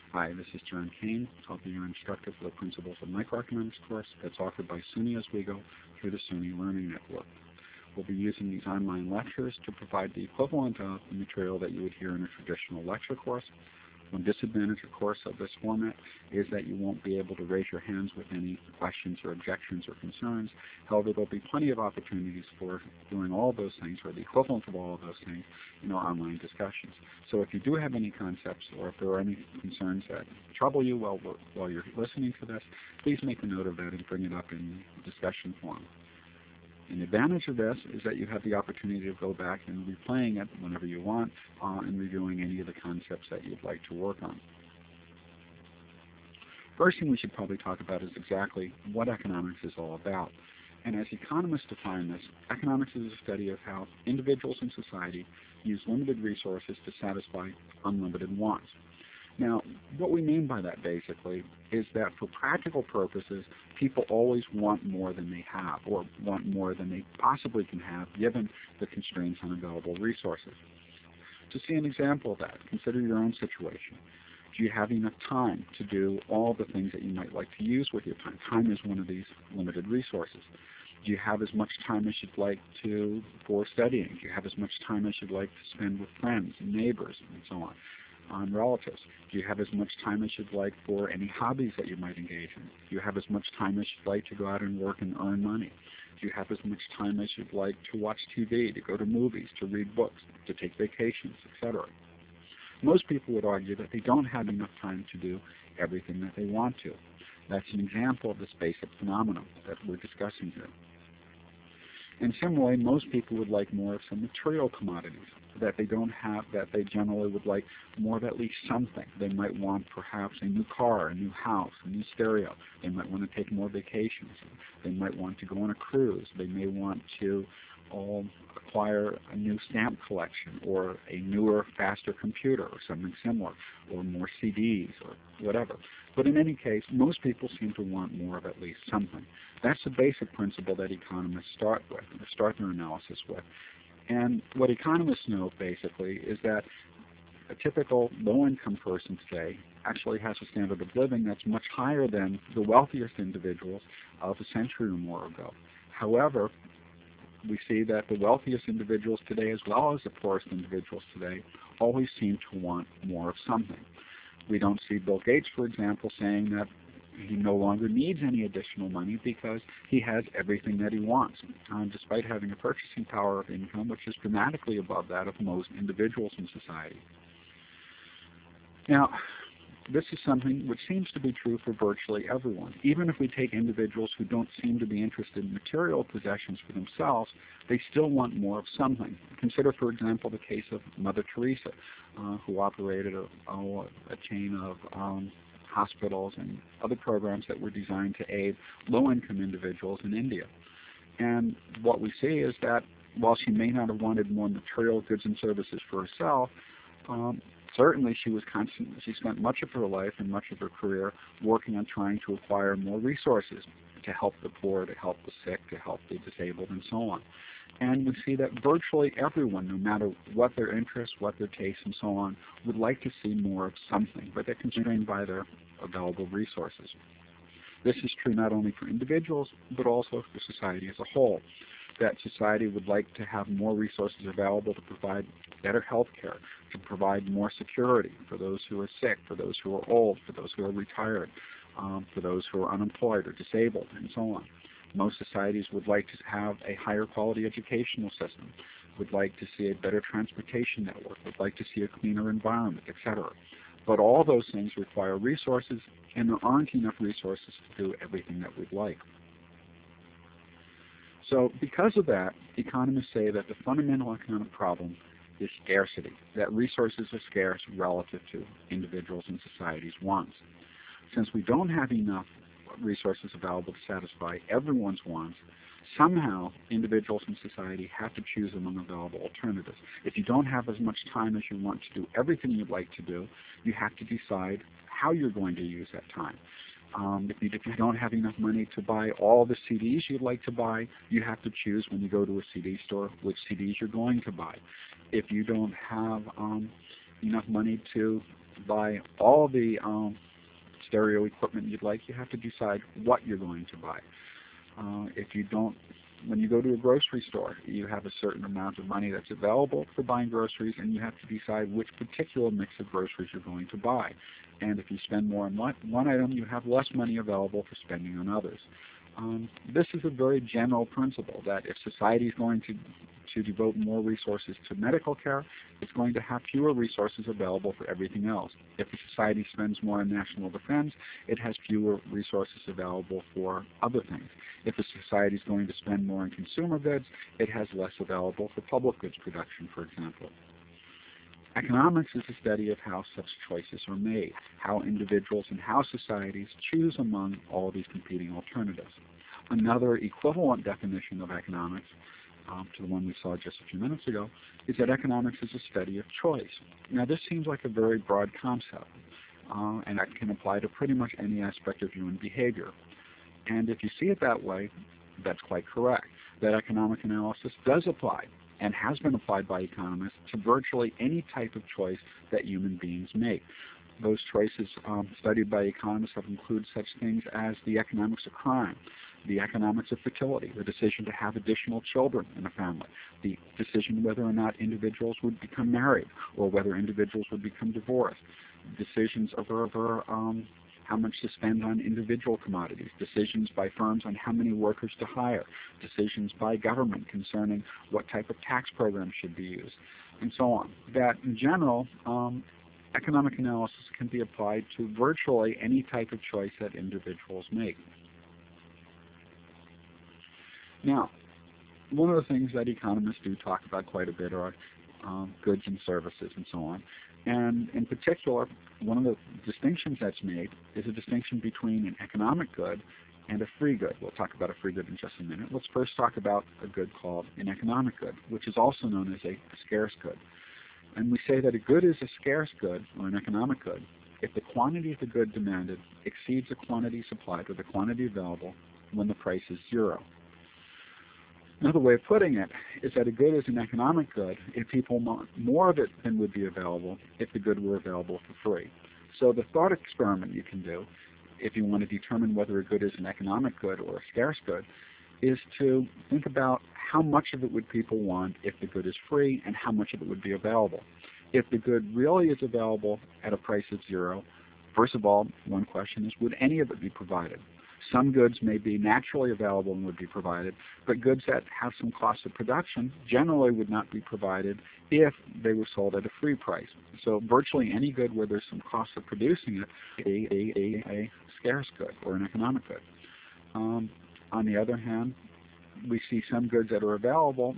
Hi, this is John Kane. I'll be your instructor for the Principles of Microeconomics course that's offered by SUNY Oswego through the SUNY Learning Network. We'll be using these online lectures to provide the equivalent of the material that you would hear in a traditional lecture course. One disadvantage, of course, of this format is that you won't be able to raise your hands with any questions or objections or concerns. However, there'll be plenty of opportunities for doing all those things, or the equivalent of all of those things, in our online discussions. So if you do have any concepts, or if there are any concerns that trouble you while you're listening to this, please make a note of that and bring it up in discussion forum. An advantage of this is that you have the opportunity to go back and replaying it whenever you want and reviewing any of the concepts that you'd like to work on. First thing we should probably talk about is exactly what economics is all about. And as economists define this, economics is a study of how individuals in society use limited resources to satisfy unlimited wants. Now, what we mean by that basically is that for practical purposes, people always want more than they have, or want more than they possibly can have, given the constraints on available resources. To see an example of that, consider your own situation. Do you have enough time to do all the things that you might like to use with your time? Time is one of these limited resources. Do you have as much time as you'd like for studying? Do you have as much time as you'd like to spend with friends and neighbors and so on? Relatives? Do you have as much time as you'd like for any hobbies that you might engage in? Do you have as much time as you'd like to go out and work and earn money? Do you have as much time as you'd like to watch TV, to go to movies, to read books, to take vacations, etc.? Most people would argue that they don't have enough time to do everything that they want to. That's an example of this basic phenomenon that we're discussing here. In similarly, most people would like more of some material commodities that they don't have, that they generally would like more of at least something. They might want perhaps a new car, a new house, a new stereo. They might want to take more vacations. They might want to go on a cruise. They may want to acquire a new stamp collection, or a newer, faster computer, or something similar, or more CDs, or whatever. But in any case, most people seem to want more of at least something. That's the basic principle that economists start their analysis with. And what economists know, basically, is that a typical low-income person today actually has a standard of living that's much higher than the wealthiest individuals of a century or more ago. However, we see that the wealthiest individuals today, as well as the poorest individuals today, always seem to want more of something. We don't see Bill Gates, for example, saying that he no longer needs any additional money because he has everything that he wants, despite having a purchasing power of income which is dramatically above that of most individuals in society. Now, this is something which seems to be true for virtually everyone. Even if we take individuals who don't seem to be interested in material possessions for themselves, they still want more of something. Consider, for example, the case of Mother Teresa, who operated a chain of hospitals and other programs that were designed to aid low-income individuals in India. And what we see is that while she may not have wanted more material goods and services for herself, certainly she spent much of her life and much of her career working on trying to acquire more resources to help the poor, to help the sick, to help the disabled, and so on. And we see that virtually everyone, no matter what their interests, what their tastes, and so on, would like to see more of something, but they're constrained by their available resources. This is true not only for individuals, but also for society as a whole. That society would like to have more resources available to provide better health care, to provide more security for those who are sick, for those who are old, for those who are retired, for those who are unemployed or disabled, and so on. Most societies would like to have a higher quality educational system, would like to see a better transportation network, would like to see a cleaner environment, etc. But all those things require resources, and there aren't enough resources to do everything that we'd like. So because of that, economists say that the fundamental economic problem is scarcity, that resources are scarce relative to individuals and society's wants. Since we don't have enough resources available to satisfy everyone's wants, somehow individuals in society have to choose among available alternatives. If you don't have as much time as you want to do everything you'd like to do, you have to decide how you're going to use that time. If you don't have enough money to buy all the CDs you'd like to buy, you have to choose when you go to a CD store which CDs you're going to buy. If you don't have enough money to buy all the stereo equipment you'd like. You have to decide what you're going to buy. If you don't, when you go to a grocery store, you have a certain amount of money that's available for buying groceries, and you have to decide which particular mix of groceries you're going to buy. And if you spend more on one item, you have less money available for spending on others. This is a very general principle that if society is going to devote more resources to medical care, it's going to have fewer resources available for everything else. If a society spends more on national defense, it has fewer resources available for other things. If a society is going to spend more on consumer goods, it has less available for public goods production, for example. Economics is a study of how such choices are made, how individuals and how societies choose among all these competing alternatives. Another equivalent definition of economics, to the one we saw just a few minutes ago, is that economics is a study of choice. Now this seems like a very broad concept, and that can apply to pretty much any aspect of human behavior. And if you see it that way, that's quite correct, that economic analysis does apply and has been applied by economists to virtually any type of choice that human beings make. Those choices studied by economists have included such things as the economics of crime, the economics of fertility, the decision to have additional children in a family, the decision whether or not individuals would become married or whether individuals would become divorced, decisions over how much to spend on individual commodities, decisions by firms on how many workers to hire, decisions by government concerning what type of tax program should be used, and so on. That in general, economic analysis can be applied to virtually any type of choice that individuals make. Now, one of the things that economists do talk about quite a bit are goods and services and so on. And in particular, one of the distinctions that's made is a distinction between an economic good and a free good. We'll talk about a free good in just a minute. Let's first talk about a good called an economic good, which is also known as a scarce good. And we say that a good is a scarce good, or an economic good, if the quantity of the good demanded exceeds the quantity supplied or the quantity available when the price is zero. Another way of putting it is that a good is an economic good if people want more of it than would be available if the good were available for free. So the thought experiment you can do, if you want to determine whether a good is an economic good or a scarce good, is to think about how much of it would people want if the good is free and how much of it would be available. If the good really is available at a price of zero, first of all, one question is, would any of it be provided? Some goods may be naturally available and would be provided, but goods that have some cost of production generally would not be provided if they were sold at a free price. So virtually any good where there's some cost of producing it is a scarce good or an economic good. On the other hand, we see some goods that are available,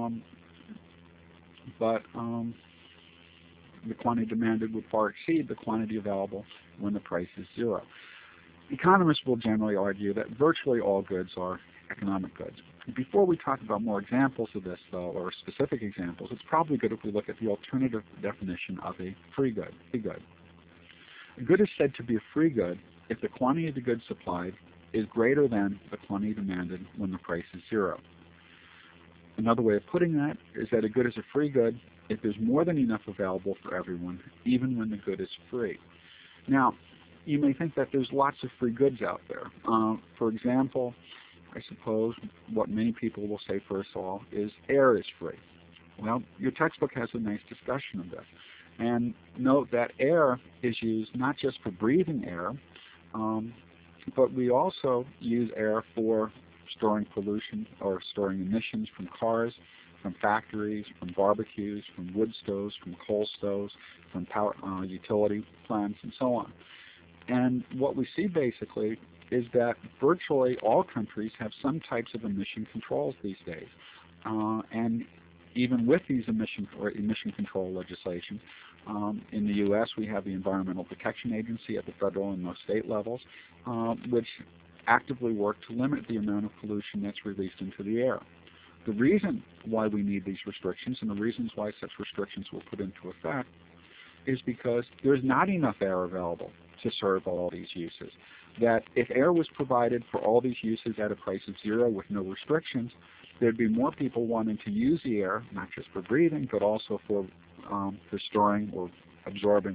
but the quantity demanded would far exceed the quantity available when the price is zero. Economists will generally argue that virtually all goods are economic goods. Before we talk about more examples of this, though, or specific examples, it's probably good if we look at the alternative definition of a free good. A good is said to be a free good if the quantity of the goods supplied is greater than the quantity demanded when the price is zero. Another way of putting that is that a good is a free good if there's more than enough available for everyone, even when the good is free. Now, you may think that there's lots of free goods out there. For example, I suppose what many people will say first of all is air is free. Well, your textbook has a nice discussion of this. And note that air is used not just for breathing air, but we also use air for storing pollution or storing emissions from cars, from factories, from barbecues, from wood stoves, from coal stoves, from power utility plants, and so on. And what we see basically is that virtually all countries have some types of emission controls these days. And even with these emission control legislation, in the U.S. we have the Environmental Protection Agency at the federal and most state levels, which actively work to limit the amount of pollution that's released into the air. The reason why we need these restrictions and the reasons why such restrictions were put into effect is because there's not enough air available to serve all these uses. That if air was provided for all these uses at a price of zero with no restrictions, there'd be more people wanting to use the air, not just for breathing, but also for storing or absorbing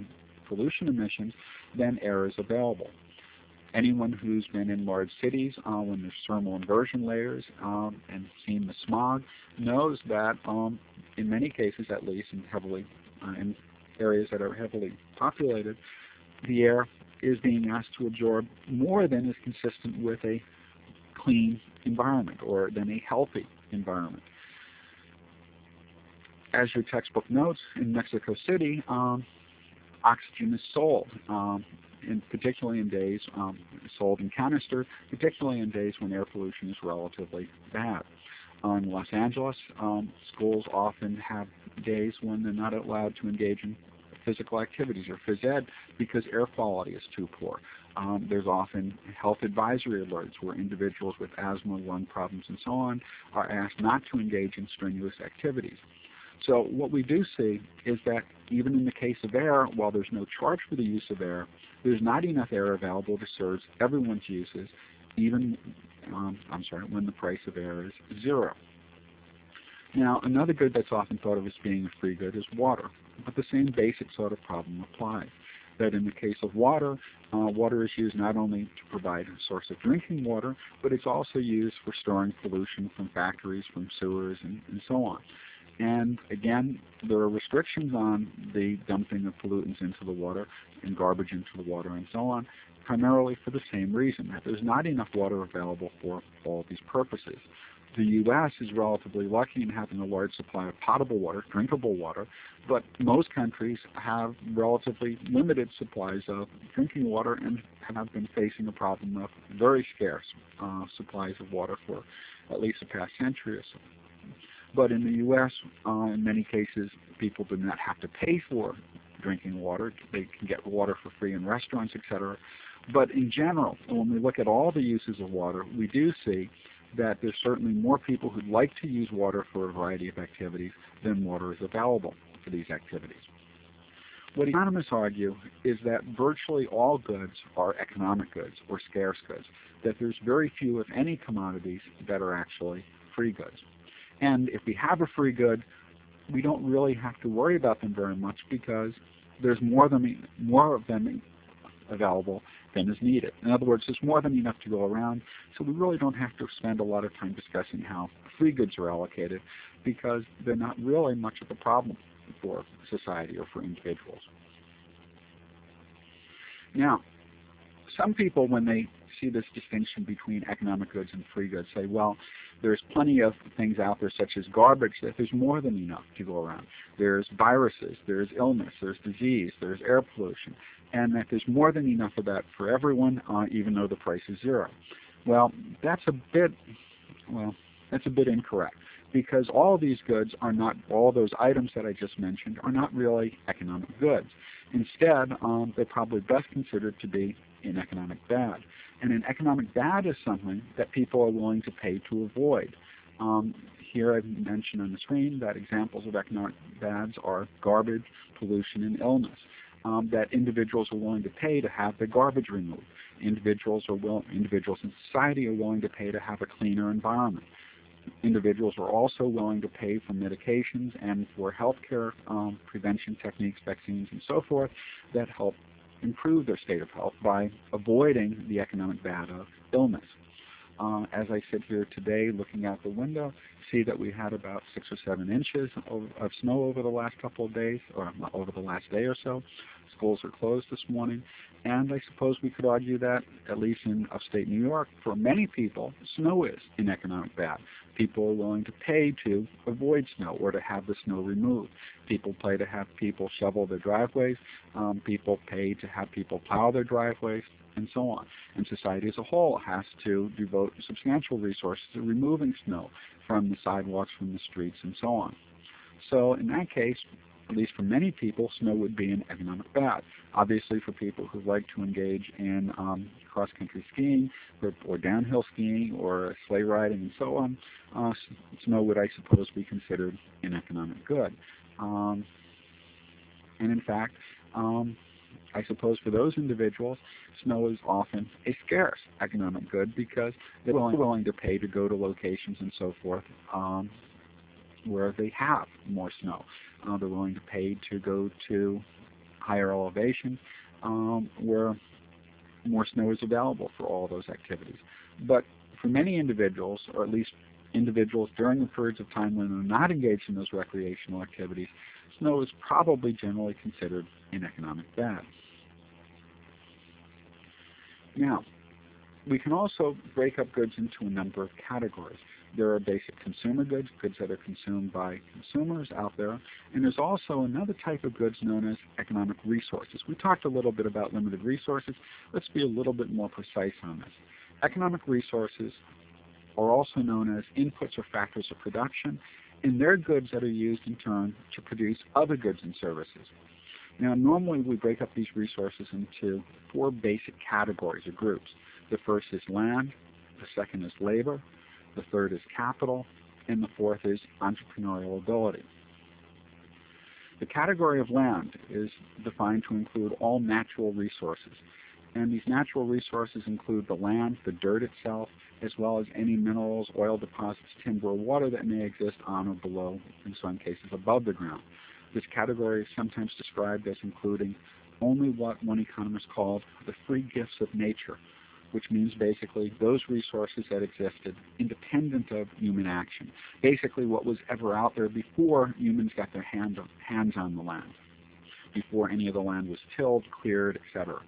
pollution emissions, then air is available. Anyone who's been in large cities when there's thermal inversion layers and seen the smog knows that in many cases, at least in areas that are heavily populated, the air is being asked to absorb more than is consistent with a clean environment or than a healthy environment. As your textbook notes, in Mexico City, oxygen is sold, particularly in days, sold in canister, particularly in days when air pollution is relatively bad. In Los Angeles, schools often have days when they're not allowed to engage in physical activities or phys ed because air quality is too poor. There's often health advisory alerts where individuals with asthma, lung problems, and so on are asked not to engage in strenuous activities. So what we do see is that even in the case of air, while there's no charge for the use of air, there's not enough air available to serve everyone's uses, even when the price of air is zero. Now, another good that's often thought of as being a free good is water, but the same basic sort of problem applies. That in the case of water, water is used not only to provide a source of drinking water, but it's also used for storing pollution from factories, from sewers, and so on. And again, there are restrictions on the dumping of pollutants into the water and garbage into the water and so on, primarily for the same reason, that there's not enough water available for all these purposes. The U.S. is relatively lucky in having a large supply of potable water, drinkable water, but most countries have relatively limited supplies of drinking water and have been facing a problem of very scarce supplies of water for at least the past century or so. But in the U.S., in many cases, people do not have to pay for drinking water. They can get water for free in restaurants, etc. But in general, when we look at all the uses of water, we do see that there's certainly more people who'd like to use water for a variety of activities than water is available for these activities. What economists argue is that virtually all goods are economic goods or scarce goods, that there's very few, if any, commodities that are actually free goods. And if we have a free good, we don't really have to worry about them very much because there's more of them available than is needed. In other words, there's more than enough to go around, so we really don't have to spend a lot of time discussing how free goods are allocated because they're not really much of a problem for society or for individuals. Now, some people, when they see this distinction between economic goods and free goods, say, well, there's plenty of things out there, such as garbage, that there's more than enough to go around. There's viruses, there's illness, there's disease, there's air pollution, and that there's more than enough of that for everyone, even though the price is zero. Well, that's a bit incorrect, because all of these goods are not, all those items that I just mentioned are not really economic goods. Instead, they're probably best considered to be an economic bad. And an economic bad is something that people are willing to pay to avoid. Here I've mentioned on the screen that examples of economic bads are garbage, pollution, and illness. That individuals are willing to pay to have their garbage removed. Individuals in society are willing to pay to have a cleaner environment. Individuals are also willing to pay for medications and for healthcare prevention techniques, vaccines, and so forth that help improve their state of health by avoiding the economic bad of illness. As I sit here today looking out the window, see that we had about 6 or 7 inches of snow over the last couple of days, or over the last day or so. Schools are closed this morning, and I suppose we could argue that, at least in upstate New York, for many people, snow is an economic bad. People are willing to pay to avoid snow or to have the snow removed. People pay to have people shovel their driveways. People pay to have people plow their driveways, and so on. And society as a whole has to devote substantial resources to removing snow from the sidewalks, from the streets, and so on. So in that case, at least for many people, snow would be an economic bad. Obviously, for people who like to engage in cross-country skiing or downhill skiing or sleigh riding and so on, snow would, I suppose, be considered an economic good. And in fact, I suppose for those individuals, snow is often a scarce economic good because they're willing to pay to go to locations and so forth where they have more snow. They're willing to pay to go to higher elevations, where more snow is available for all those activities. But for many individuals, or at least individuals during the periods of time when they're not engaged in those recreational activities, snow is probably generally considered an economic bad. Now, we can also break up goods into a number of categories. There are basic consumer goods, goods that are consumed by consumers out there, and there's also another type of goods known as economic resources. We talked a little bit about limited resources. Let's be a little bit more precise on this. Economic resources are also known as inputs or factors of production, and they're goods that are used in turn to produce other goods and services. Now, normally we break up these resources into 4 basic categories or groups. The first is land, the second is labor, the third is capital, and the fourth is entrepreneurial ability. The category of land is defined to include all natural resources. And these natural resources include the land, the dirt itself, as well as any minerals, oil deposits, timber, or water that may exist on or below, in some cases above the ground. This category is sometimes described as including only what one economist called the free gifts of nature, which means basically those resources that existed independent of human action. Basically what was ever out there before humans got their hands on the land, before any of the land was tilled, cleared, etc.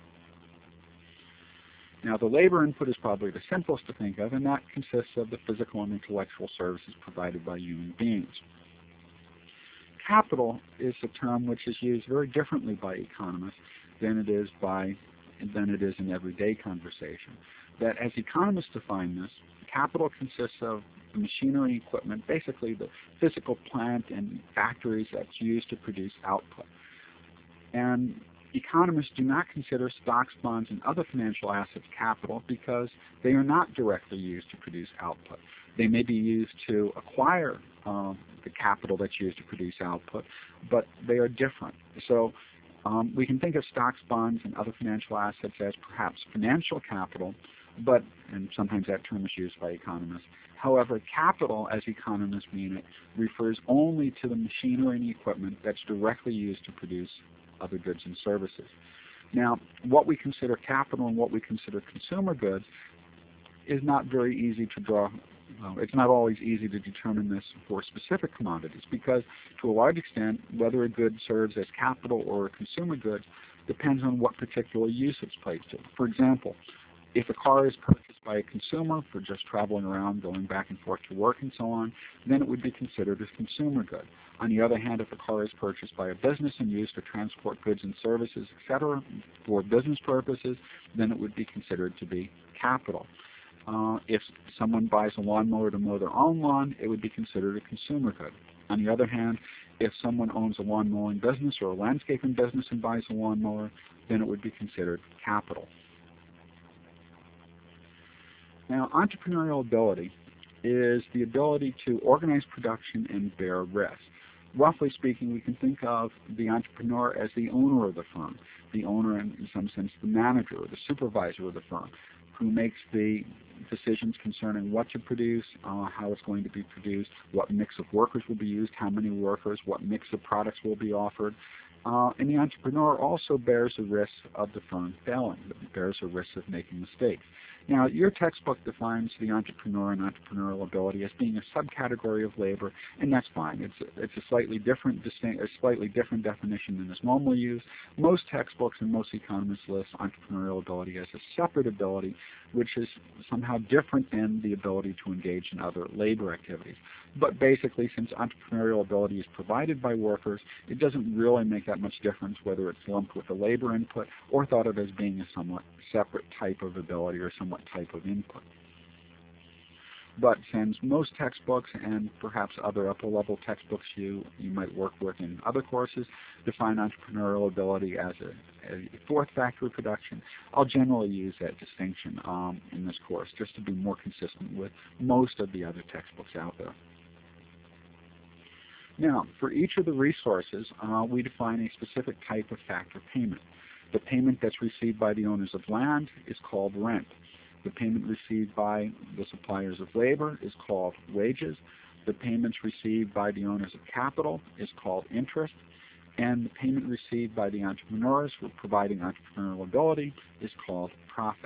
Now, the labor input is probably the simplest to think of, and that consists of the physical and intellectual services provided by human beings. Capital is a term which is used very differently by economists than it is in everyday conversation. That as economists define this, capital consists of the machinery and equipment, basically the physical plant and factories that's used to produce output. And economists do not consider stocks, bonds, and other financial assets capital because they are not directly used to produce output. They may be used to acquire the capital that's used to produce output, but they are different. So we can think of stocks, bonds, and other financial assets as perhaps financial capital, and sometimes that term is used by economists. However, capital, as economists mean it, refers only to the machinery and equipment that's directly used to produce other goods and services. Now, what we consider capital and what we consider consumer goods is not very easy to draw. It's not always easy to determine this for specific commodities because, to a large extent, whether a good serves as capital or a consumer good depends on what particular use it's placed in. For example, if a car is purchased by a consumer for just traveling around, going back and forth to work and so on, then it would be considered as consumer good. On the other hand, if a car is purchased by a business and used to transport goods and services, etc., for business purposes, then it would be considered to be capital. If someone buys a lawnmower to mow their own lawn, it would be considered a consumer good. On the other hand, if someone owns a lawn mowing business or a landscaping business and buys a lawnmower, then it would be considered capital. Now, entrepreneurial ability is the ability to organize production and bear risk. Roughly speaking, we can think of the entrepreneur as the owner of the firm, the owner and in some sense the manager or the supervisor of the firm, who makes the decisions concerning what to produce, how it's going to be produced, what mix of workers will be used, how many workers, what mix of products will be offered. And the entrepreneur also bears the risk of the firm failing, bears the risk of making mistakes. Now, your textbook defines the entrepreneur and entrepreneurial ability as being a subcategory of labor, and that's fine. It's a slightly different definition than is normally used. Most textbooks and most economists list entrepreneurial ability as a separate ability, which is somehow different than the ability to engage in other labor activities. But basically, since entrepreneurial ability is provided by workers, it doesn't really make that much difference whether it's lumped with a labor input or thought of as being a somewhat separate type of ability or somewhat type of input. But since most textbooks and perhaps other upper-level textbooks you might work with in other courses define entrepreneurial ability as a fourth factor of production, I'll generally use that distinction in this course just to be more consistent with most of the other textbooks out there. Now, for each of the resources, we define a specific type of factor payment. The payment that's received by the owners of land is called rent. The payment received by the suppliers of labor is called wages. The payments received by the owners of capital is called interest. and the payment received by the entrepreneurs for providing entrepreneurial ability is called profit.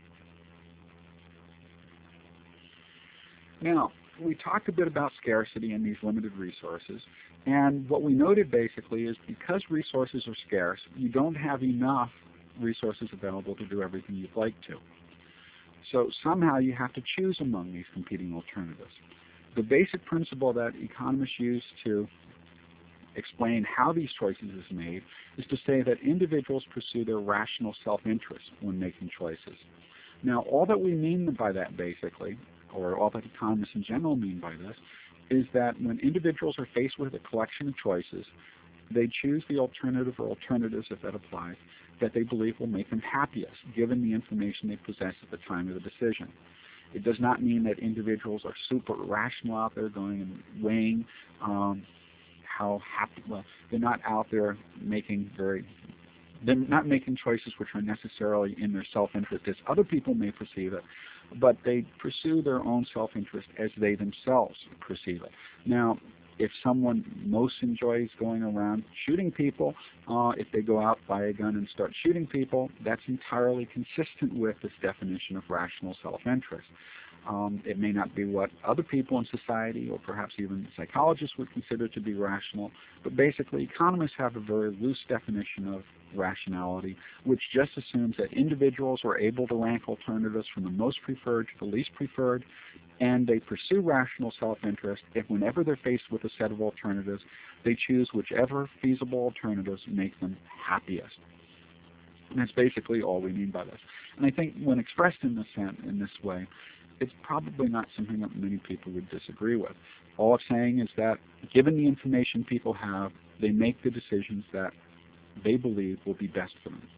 Now, we talked a bit about scarcity and these limited resources, and what we noted basically is because resources are scarce, you don't have enough resources available to do everything you'd like to. So somehow you have to choose among these competing alternatives. The basic principle that economists use to explain how these choices is made is to say that individuals pursue their rational self-interest when making choices. Now, all that we mean by that basically, or all that economists in general mean by this, is that when individuals are faced with a collection of choices, they choose the alternative or alternatives, if that applies, that they believe will make them happiest, given the information they possess at the time of the decision. It does not mean that individuals are super rational out there going and weighing how happy, well, they're not out there they're not making choices which are necessarily in their self-interest as other people may perceive it, but they pursue their own self-interest as they themselves perceive it. Now, if someone most enjoys going around shooting people, if they go out, buy a gun and start shooting people, that's entirely consistent with this definition of rational self-interest. It may not be what other people in society or perhaps even psychologists would consider to be rational, but basically economists have a very loose definition of rationality, which just assumes that individuals are able to rank alternatives from the most preferred to the least preferred, and they pursue rational self-interest if whenever they're faced with a set of alternatives, they choose whichever feasible alternatives make them happiest. And that's basically all we mean by this. And I think when expressed in this way, it's probably not something that many people would disagree with. All it's saying is that given the information people have, they make the decisions that they believe will be best for them.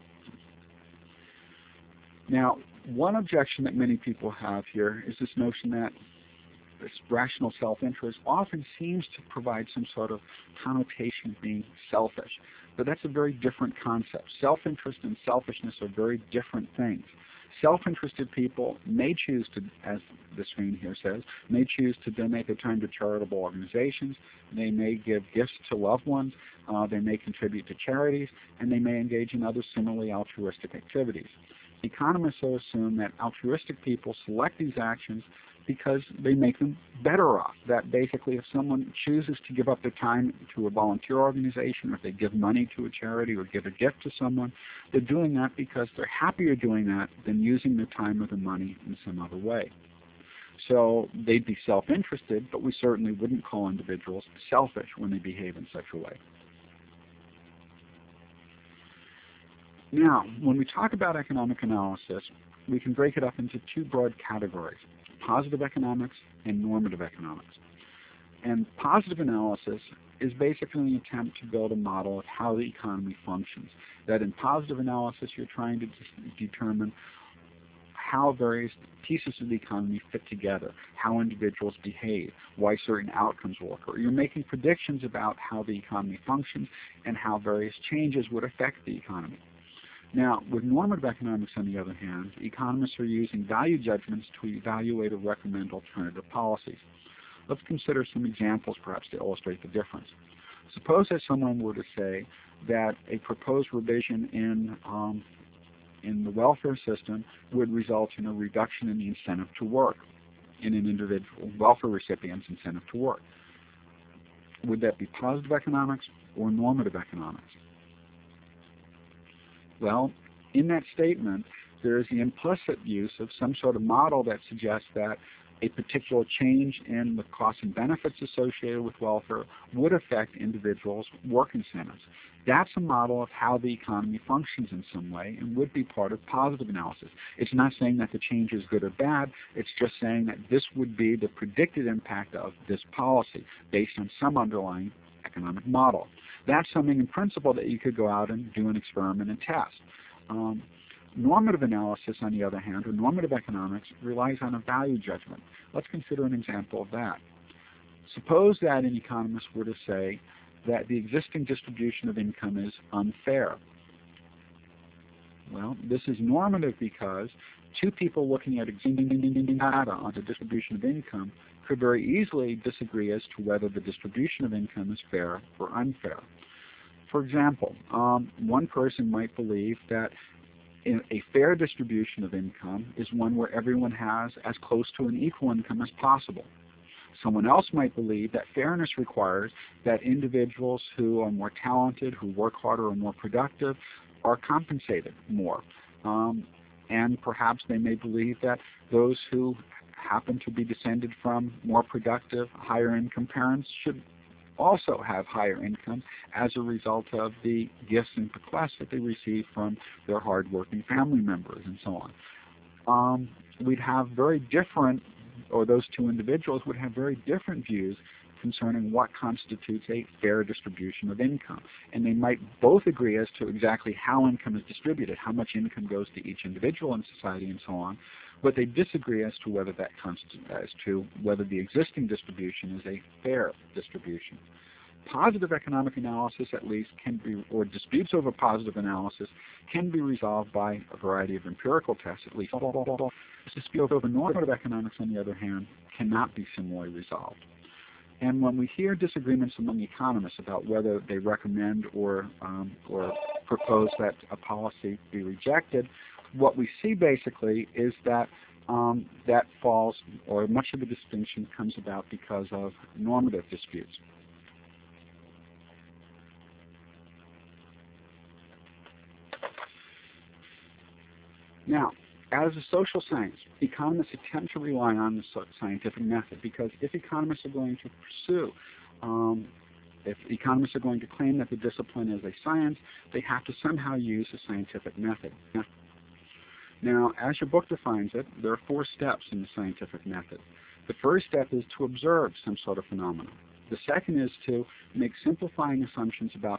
Now, one objection that many people have here is this notion that this rational self-interest often seems to provide some sort of connotation of being selfish. But that's a very different concept. Self-interest and selfishness are very different things. Self-interested people may choose to, as the screen here says, may choose to donate their time to charitable organizations. They may give gifts to loved ones. They may contribute to charities, and they may engage in other similarly altruistic activities. Economists will assume that altruistic people select these actions because they make them better off. That basically if someone chooses to give up their time to a volunteer organization, or if they give money to a charity or give a gift to someone, they're doing that because they're happier doing that than using their time or their money in some other way. So they'd be self-interested, but we certainly wouldn't call individuals selfish when they behave in such a way. Now, when we talk about economic analysis, we can break it up into two broad categories: positive economics and normative economics. And positive analysis is basically an attempt to build a model of how the economy functions. That in positive analysis, you're trying to determine how various pieces of the economy fit together, how individuals behave, why certain outcomes will occur. You're making predictions about how the economy functions and how various changes would affect the economy. Now, with normative economics, on the other hand, economists are using value judgments to evaluate or recommend alternative policies. Let's consider some examples, perhaps, to illustrate the difference. Suppose that someone were to say that a proposed revision in the welfare system would result in a reduction in the incentive to work, in an individual welfare recipient's incentive to work. Would that be positive economics or normative economics? Well, in that statement, there is the implicit use of some sort of model that suggests that a particular change in the costs and benefits associated with welfare would affect individuals' work incentives. That's a model of how the economy functions in some way and would be part of positive analysis. It's not saying that the change is good or bad. It's just saying that this would be the predicted impact of this policy based on some underlying economic model. That's something in principle that you could go out and do an experiment and test. Normative analysis, on the other hand, or normative economics, relies on a value judgment. Let's consider an example of that. Suppose that an economist were to say that the existing distribution of income is unfair. Well, this is normative because two people looking at existing data on the distribution of income could very easily disagree as to whether the distribution of income is fair or unfair. For example, one person might believe that a fair distribution of income is one where everyone has as close to an equal income as possible. Someone else might believe that fairness requires that individuals who are more talented, who work harder, or more productive, are compensated more. And perhaps they may believe that those who happen to be descended from more productive, higher income parents should also have higher income as a result of the gifts and bequests that they receive from their hardworking family members and so on. We'd have very different, or those two individuals would have very different views concerning what constitutes a fair distribution of income. And they might both agree as to exactly how income is distributed, how much income goes to each individual in society and so on, but they disagree as to whether that whether the existing distribution is a fair distribution. Positive economic analysis, at least, can be, or disputes over positive analysis, can be resolved by a variety of empirical tests, at least. Disputes over normative economics, on the other hand, cannot be similarly resolved. And when we hear disagreements among economists about whether they recommend or propose that a policy be rejected, what we see basically is that that falls, or much of the distinction comes about because of normative disputes. Now, as a social science, economists attempt to rely on the scientific method, because if economists are going to pursue, if economists are going to claim that the discipline is a science, they have to somehow use a scientific method. Now, as your book defines it, there are 4 steps in the scientific method. The first step is to observe some sort of phenomenon. The second is to make simplifying assumptions about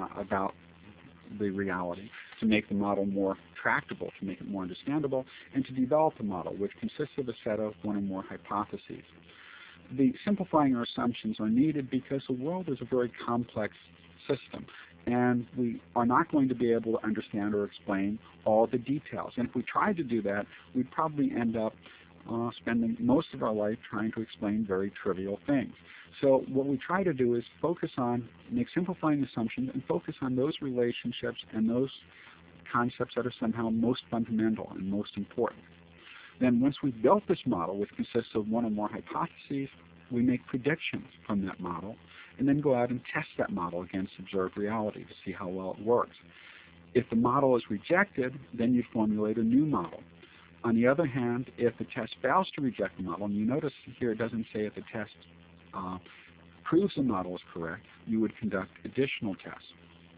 the reality, to make the model more tractable, to make it more understandable, and to develop a model which consists of a set of one or more hypotheses. The simplifying our assumptions are needed because the world is a very complex system, and we are not going to be able to understand or explain all the details. And if we tried to do that, we'd probably end up spending most of our life trying to explain very trivial things. So what we try to do is make simplifying assumptions and focus on those relationships and those concepts that are somehow most fundamental and most important. Then once we've built this model, which consists of one or more hypotheses, we make predictions from that model, and then go out and test that model against observed reality to see how well it works. If the model is rejected, then you formulate a new model. On the other hand, if the test fails to reject the model, and you notice here it doesn't say if the test proves the model is correct, you would conduct additional tests.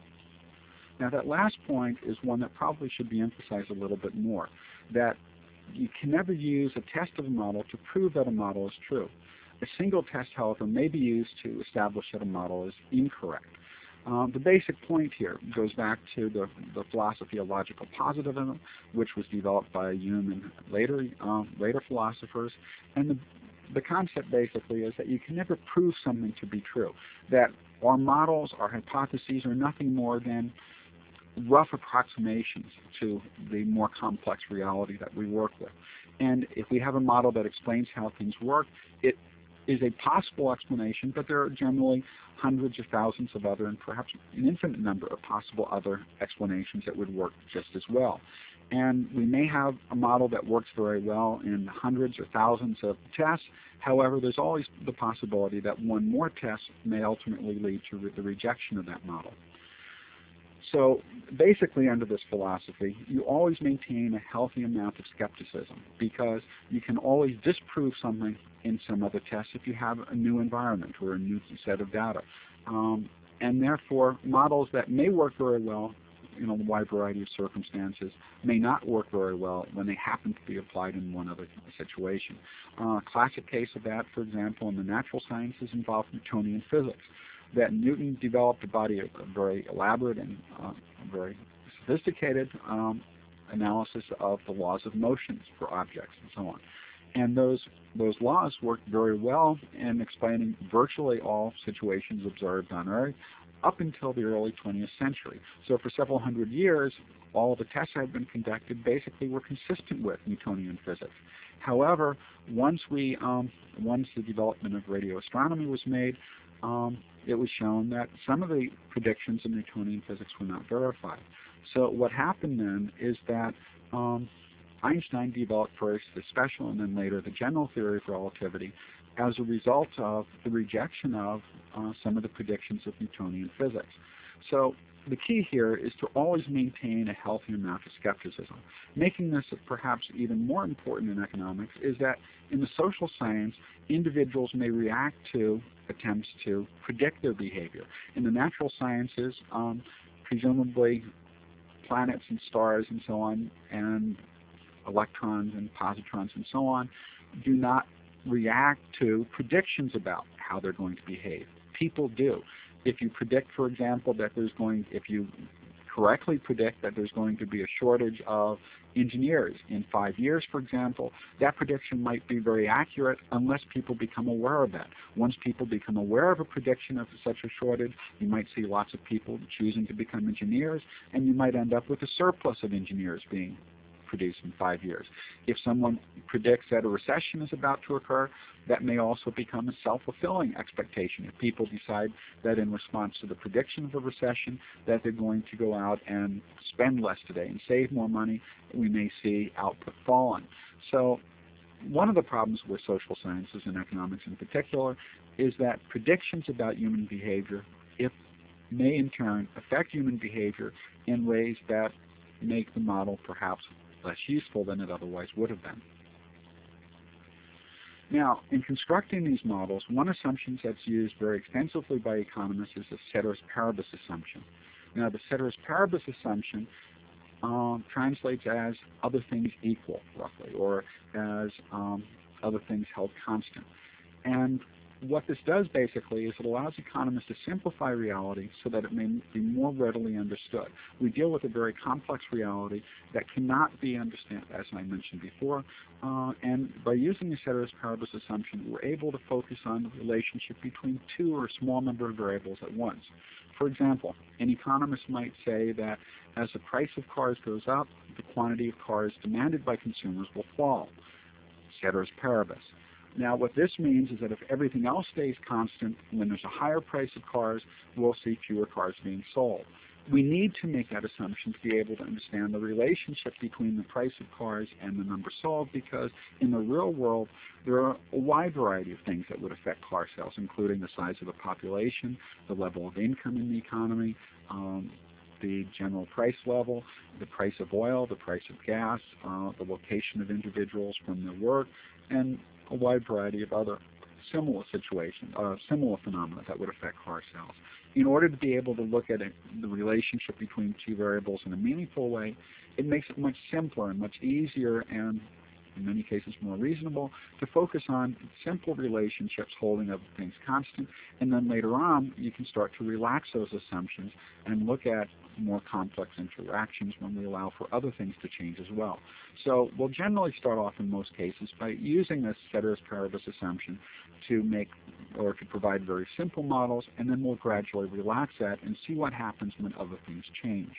Now that last point is one that probably should be emphasized a little bit more, that you can never use a test of a model to prove that a model is true. A single test, however, may be used to establish that a model is incorrect. The basic point here goes back to the philosophy of logical positivism, which was developed by Hume and later philosophers. And the concept basically is that you can never prove something to be true, that our models, our hypotheses are nothing more than rough approximations to the more complex reality that we work with. And if we have a model that explains how things work, it is a possible explanation, but there are generally hundreds of thousands of other, and perhaps an infinite number of possible other explanations that would work just as well. And we may have a model that works very well in hundreds or thousands of tests. However, there's always the possibility that one more test may ultimately lead to the rejection of that model. So basically, under this philosophy, you always maintain a healthy amount of skepticism, because you can always disprove something in some other test if you have a new environment or a new set of data. And therefore, models that may work very well in a wide variety of circumstances may not work very well when they happen to be applied in one other situation. A classic case of that, for example, in the natural sciences involved Newtonian physics, that Newton developed a body of very elaborate and very sophisticated analysis of the laws of motions for objects and so on. And those laws worked very well in explaining virtually all situations observed on Earth up until the early 20th century. So for several hundred years, all of the tests that had been conducted basically were consistent with Newtonian physics. However, once the development of radio astronomy was made, it was shown that some of the predictions in Newtonian physics were not verified. So what happened then is that Einstein developed first the special and then later the general theory of relativity as a result of the rejection of some of the predictions of Newtonian physics. So the key here is to always maintain a healthy amount of skepticism. Making this perhaps even more important in economics is that in the social science, individuals may react to attempts to predict their behavior. In the natural sciences, presumably planets and stars and so on, and electrons and positrons and so on, do not react to predictions about how they're going to behave. People do. If you predict, for example, that if you correctly predict that there's going to be a shortage of engineers in 5 years, for example, that prediction might be very accurate unless people become aware of that. Once people become aware of a prediction of such a shortage, you might see lots of people choosing to become engineers, and you might end up with a surplus of engineers being produced in 5 years. If someone predicts that a recession is about to occur, that may also become a self-fulfilling expectation. If people decide that in response to the prediction of a recession that they're going to go out and spend less today and save more money, we may see output falling. So one of the problems with social sciences and economics in particular is that predictions about human behavior may in turn affect human behavior in ways that make the model perhaps less useful than it otherwise would have been. Now, in constructing these models, one assumption that's used very extensively by economists is the ceteris paribus assumption. Now, the ceteris paribus assumption translates as other things equal, roughly, or as other things held constant. And what this does basically is it allows economists to simplify reality so that it may be more readily understood. We deal with a very complex reality that cannot be understood, as I mentioned before, and by using the ceteris paribus assumption, we're able to focus on the relationship between two or a small number of variables at once. For example, an economist might say that as the price of cars goes up, the quantity of cars demanded by consumers will fall. Ceteris paribus. Now, what this means is that if everything else stays constant, when there's a higher price of cars, we'll see fewer cars being sold. We need to make that assumption to be able to understand the relationship between the price of cars and the number sold, because in the real world, there are a wide variety of things that would affect car sales, including the size of the population, the level of income in the economy, the general price level, the price of oil, the price of gas, the location of individuals from their work, and a wide variety of other similar situations, similar phenomena that would affect car sales. In order to be able to look at the relationship between two variables in a meaningful way, it makes it much simpler and much easier and in many cases more reasonable to focus on simple relationships holding other things constant, and then later on you can start to relax those assumptions and look at more complex interactions when we allow for other things to change as well. So we'll generally start off in most cases by using this ceteris paribus assumption to make or to provide very simple models, and then we'll gradually relax that and see what happens when other things change.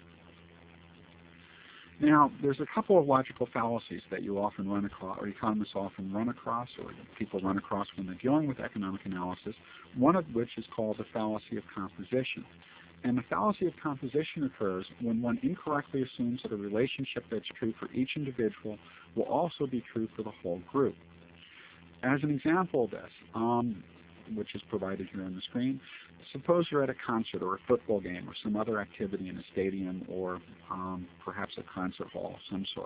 Now, there's a couple of logical fallacies that you often run across, or economists often run across, or people run across when they're dealing with economic analysis, one of which is called the fallacy of composition. And the fallacy of composition occurs when one incorrectly assumes that a relationship that's true for each individual will also be true for the whole group. As an example of this, which is provided here on the screen, suppose you're at a concert or a football game or some other activity in a stadium or perhaps a concert hall of some sort.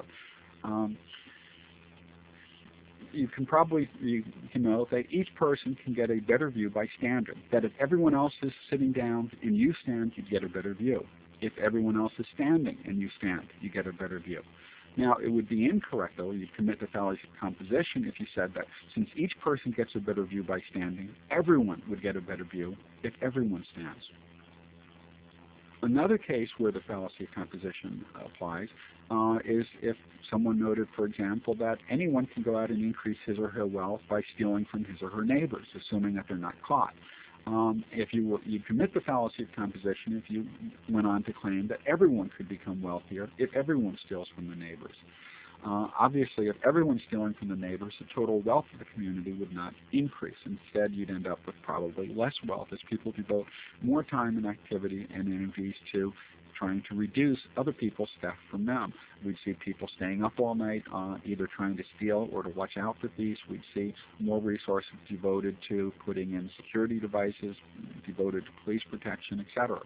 You can know that each person can get a better view by standing. That if everyone else is sitting down and you stand, you get a better view. If everyone else is standing and you stand, you get a better view. Now, it would be incorrect, though, you'd commit the fallacy of composition if you said that since each person gets a better view by standing, everyone would get a better view if everyone stands. Another case where the fallacy of composition applies is if someone noted, for example, that anyone can go out and increase his or her wealth by stealing from his or her neighbors, assuming that they're not caught. If you commit the fallacy of composition if you went on to claim that everyone could become wealthier if everyone steals from the neighbors. Obviously, if everyone's stealing from the neighbors, the total wealth of the community would not increase. Instead, you'd end up with probably less wealth as people devote more time and activity and energies to trying to reduce other people's theft from them. We'd see people staying up all night, either trying to steal or to watch out for thieves. We'd see more resources devoted to putting in security devices, devoted to police protection, etc.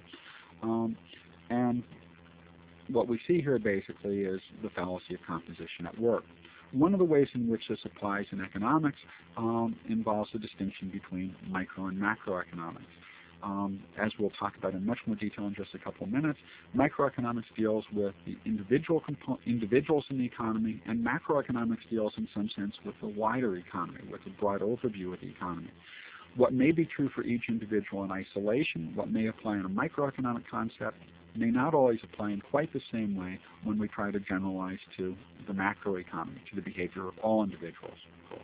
And what we see here basically is the fallacy of composition at work. One of the ways in which this applies in economics involves the distinction between micro and macroeconomics. As we'll talk about in much more detail in just a couple of minutes, microeconomics deals with the individuals in the economy, and macroeconomics deals in some sense with the wider economy, with a broad overview of the economy. What may be true for each individual in isolation, what may apply in a microeconomic concept, may not always apply in quite the same way when we try to generalize to the macroeconomy, to the behavior of all individuals.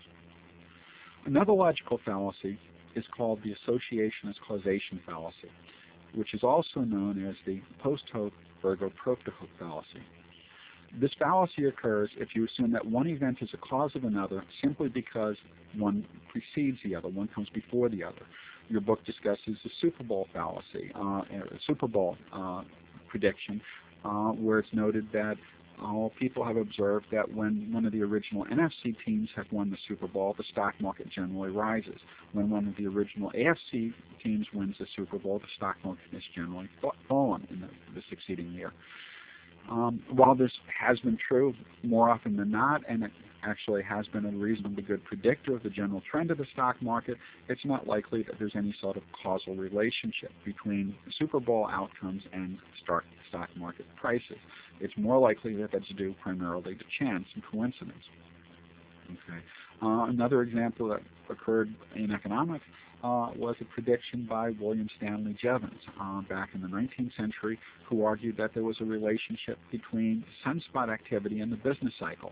Another logical fallacy is called the associationist causation fallacy, which is also known as the post hoc ergo propter hoc fallacy. This fallacy occurs if you assume that one event is a cause of another simply because one precedes the other, one comes before the other. Your book discusses the Super Bowl fallacy, Super Bowl prediction, where it's noted that people have observed that when one of the original NFC teams have won the Super Bowl, the stock market generally rises. When one of the original AFC teams wins the Super Bowl, the stock market has generally fallen in the succeeding year. While this has been true more often than not, and it actually has been a reasonably good predictor of the general trend of the stock market, it's not likely that there's any sort of causal relationship between Super Bowl outcomes and stock market prices. It's more likely that that's due primarily to chance and coincidence. Okay. Another example that occurred in economics was a prediction by William Stanley Jevons back in the 19th century, who argued that there was a relationship between sunspot activity and the business cycle.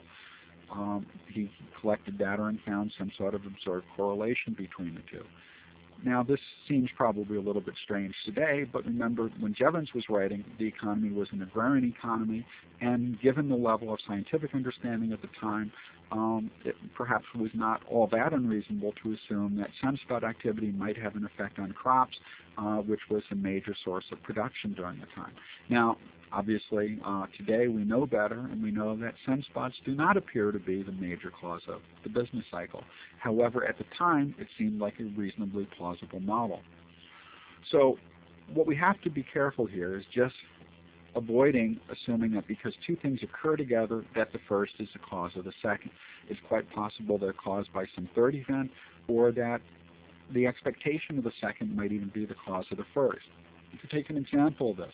He collected data and found some sort of observed correlation between the two. Now, this seems probably a little bit strange today, but remember, when Jevons was writing, the economy was an agrarian economy, and given the level of scientific understanding at the time, it perhaps was not all that unreasonable to assume that sunspot activity might have an effect on crops, which was a major source of production during the time. Now, obviously, today we know better, and we know that sunspots do not appear to be the major cause of the business cycle. However, at the time, it seemed like a reasonably plausible model. So what we have to be careful here is just avoiding assuming that because two things occur together, that the first is the cause of the second. It's quite possible they're caused by some third event, or that the expectation of the second might even be the cause of the first. To take an example of this,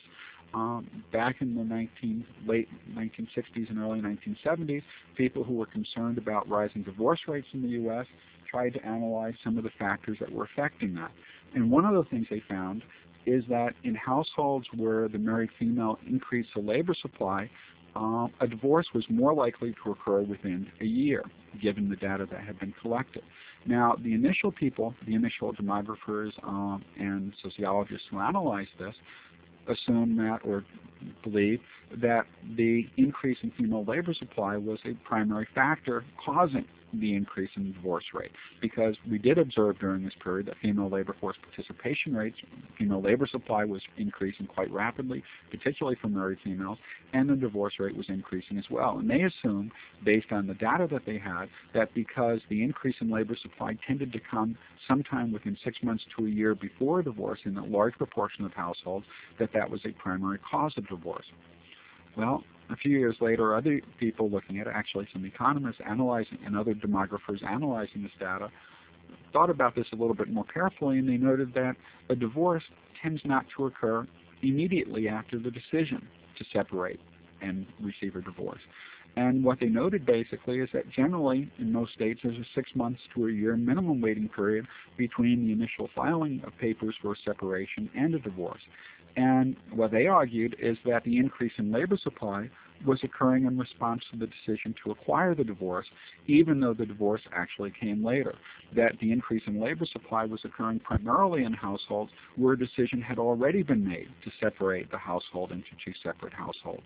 back in the late 1960s and early 1970s, people who were concerned about rising divorce rates in the U.S. tried to analyze some of the factors that were affecting that. And one of the things they found is that in households where the married female increased the labor supply, a divorce was more likely to occur within a year, given the data that had been collected. Now, the initial demographers and sociologists who analyzed this assume that, or believe that the increase in female labor supply was a primary factor causing the increase in the divorce rate, because we did observe during this period that female labor force participation rates, female labor supply was increasing quite rapidly, particularly for married females, and the divorce rate was increasing as well. And they assumed, based on the data that they had, that because the increase in labor supply tended to come sometime within 6 months to a year before divorce in a large proportion of households, that that was a primary cause of divorce. Well, a few years later, other people looking at it, actually some economists analyzing and other demographers analyzing this data, thought about this a little bit more carefully, and they noted that a divorce tends not to occur immediately after the decision to separate and receive a divorce. And what they noted basically is that generally in most states there's a 6 months to a year minimum waiting period between the initial filing of papers for separation and a divorce. And what they argued is that the increase in labor supply was occurring in response to the decision to acquire the divorce, even though the divorce actually came later. That the increase in labor supply was occurring primarily in households where a decision had already been made to separate the household into two separate households.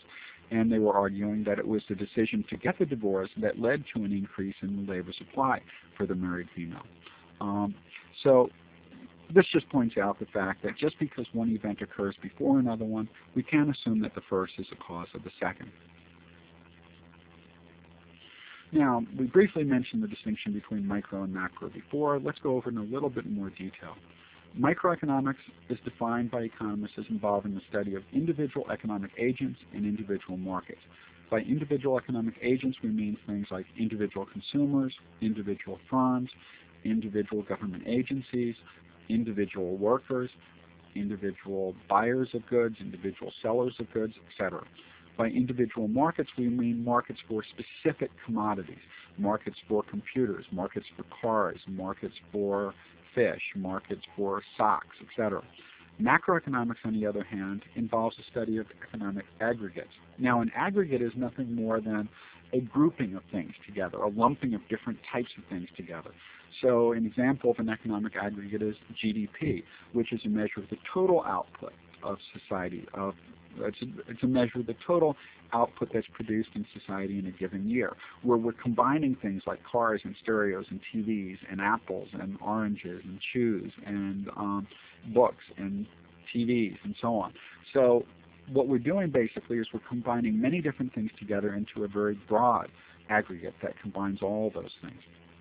And they were arguing that it was the decision to get the divorce that led to an increase in the labor supply for the married female. So this just points out the fact that just because one event occurs before another one, we can't assume that the first is the cause of the second. Now, we briefly mentioned the distinction between micro and macro before. Let's go over it in a little bit more detail. Microeconomics is defined by economists as involving the study of individual economic agents and individual markets. By individual economic agents, we mean things like individual consumers, individual firms, individual government agencies, individual workers, individual buyers of goods, individual sellers of goods, etc. By individual markets, we mean markets for specific commodities, markets for computers, markets for cars, markets for fish, markets for socks, etc. Macroeconomics, on the other hand, involves the study of economic aggregates. Now, an aggregate is nothing more than a grouping of things together, a lumping of different types of things together. So an example of an economic aggregate is GDP, which is a measure of the total output of society. It's a measure of the total output that's produced in society in a given year, where we're combining things like cars and stereos and TVs and apples and oranges and shoes and books and TVs and so on. So what we're doing basically is we're combining many different things together into a very broad aggregate that combines all those things.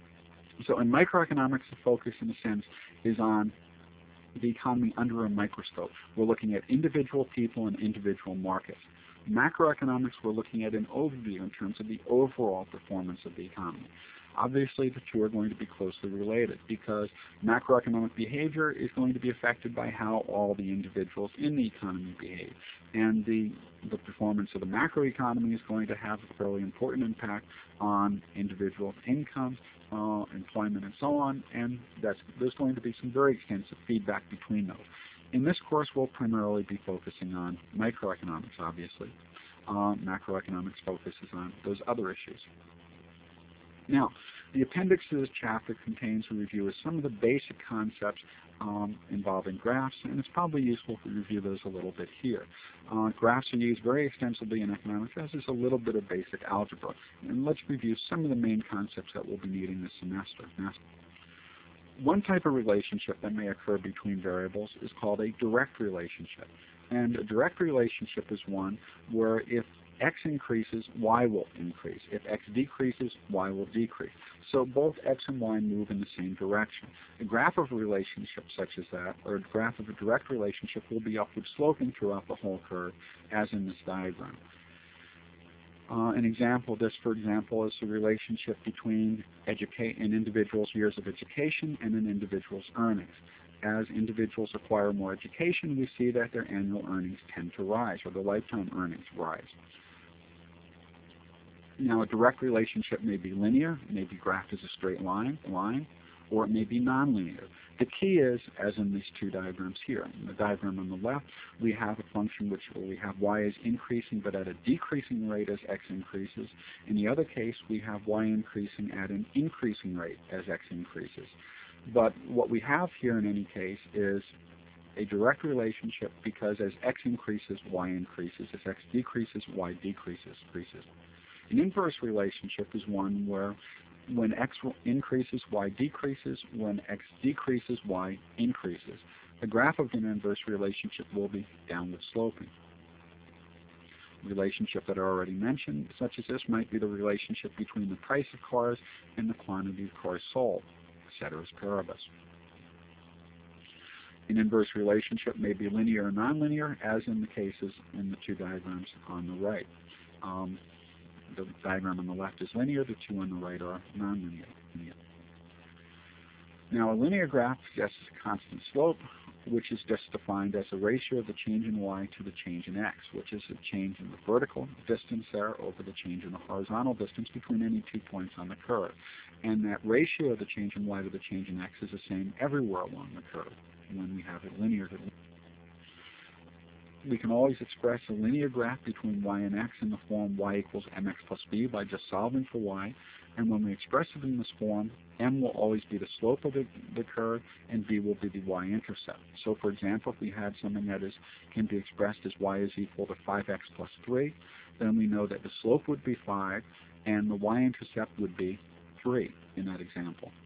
So in microeconomics, the focus in a sense is on the economy under a microscope. We're looking at individual people and individual markets. Macroeconomics, we're looking at an overview in terms of the overall performance of the economy. Obviously, the two are going to be closely related because macroeconomic behavior is going to be affected by how all the individuals in the economy behave. And the performance of the macroeconomy is going to have a fairly important impact on individual incomes, employment, and so on, and there's going to be some very extensive feedback between those. In this course, we'll primarily be focusing on microeconomics, obviously. Macroeconomics focuses on those other issues. Now, the appendix to this chapter contains a review of some of the basic concepts involving graphs, and it's probably useful to review those a little bit here. Graphs are used very extensively in economics, as is a little bit of basic algebra. And let's review some of the main concepts that we'll be needing this semester. One type of relationship that may occur between variables is called a direct relationship. And a direct relationship is one where if x increases, y will increase. If x decreases, y will decrease. So both x and y move in the same direction. A graph of a relationship such as that, or a graph of a direct relationship, will be upward sloping throughout the whole curve, as in this diagram. An example of this, for example, is the relationship between an individual's years of education and an individual's earnings. As individuals acquire more education, we see that their annual earnings tend to rise, or their lifetime earnings rise. Now, a direct relationship may be linear, it may be graphed as a straight line, or it may be nonlinear. The key is, as in these two diagrams here, in the diagram on the left, we have a function where we have y is increasing but at a decreasing rate as x increases. In the other case, we have y increasing at an increasing rate as x increases. But what we have here in any case is a direct relationship because as x increases, y increases. As x decreases, y decreases. An inverse relationship is one where when x increases, y decreases. When x decreases, y increases. The graph of an inverse relationship will be downward sloping. Relationship that I already mentioned, such as this, might be the relationship between the price of cars and the quantity of cars sold, ceteris paribus. An inverse relationship may be linear or nonlinear, as in the cases in the two diagrams on the right. The diagram on the left is linear, the two on the right are nonlinear. Now, a linear graph suggests a constant slope, which is just defined as a ratio of the change in y to the change in x, which is the change in the vertical distance there over the change in the horizontal distance between any 2 points on the curve. And that ratio of the change in y to the change in x is the same everywhere along the curve when we have it linear to linear. We can always express a linear graph between y and x in the form y equals mx plus b by just solving for y. And when we express it in this form, m will always be the slope of the curve, and b will be the y-intercept. So for example, if we had something that can be expressed as y is equal to 5x plus 3, then we know that the slope would be 5, and the y-intercept would be 3 in that example.